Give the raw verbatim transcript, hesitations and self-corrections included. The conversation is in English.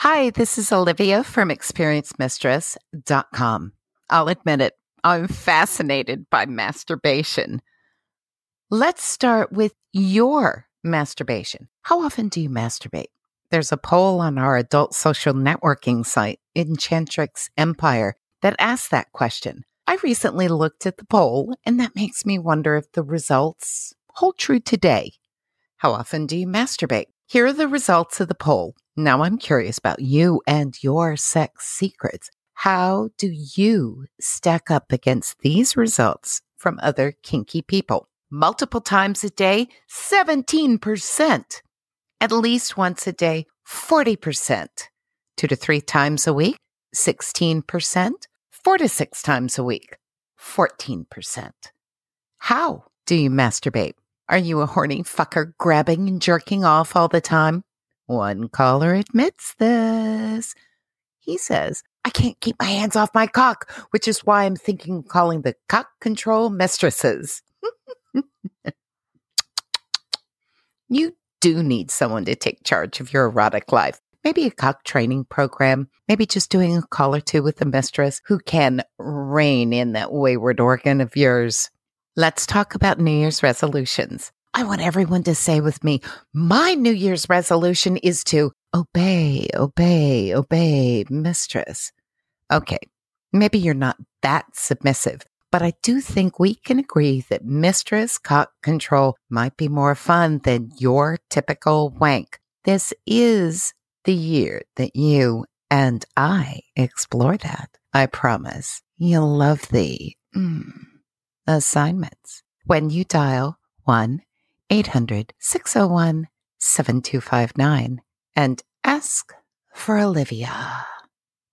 Hi, this is Olivia from experience mistress dot com. I'll admit it, I'm fascinated by masturbation. Let's start with your masturbation. How often do you masturbate? There's a poll on our adult social networking site, Enchantrix Empire, that asks that question. I recently looked at the poll, and that makes me wonder if the results hold true today. How often do you masturbate? Here are the results of the poll. Now I'm curious about you and your sex secrets. How do you stack up against these results from other kinky people? Multiple times a day, seventeen percent. At least once a day, forty percent. Two to three times a week, sixteen percent. Four to six times a week, fourteen percent. How do you masturbate? Are you a horny fucker grabbing and jerking off all the time? One caller admits this. He says, I can't keep my hands off my cock, which is why I'm thinking of calling the cock control mistresses. You do need someone to take charge of your erotic life. Maybe a cock training program, maybe just doing a call or two with a mistress who can rein in that wayward organ of yours. Let's talk about New Year's resolutions. I want everyone to say with me, my New Year's resolution is to obey, obey, obey, mistress. Okay, maybe you're not that submissive, but I do think we can agree that mistress cock control might be more fun than your typical wank. This is the year that you and I explore that. I promise you'll love the mm, assignments when you dial one eight hundred, six oh one, seven two five nine and ask for Olivia.